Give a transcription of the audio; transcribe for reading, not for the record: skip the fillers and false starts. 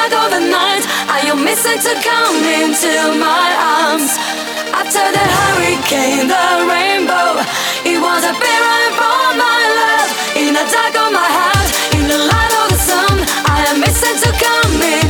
dark of the night, are you missing to come into my arms? After the hurricane, the rainbow, it was a big rain for my love. In the dark of my heart, in the light of the sun, I am missing to come in.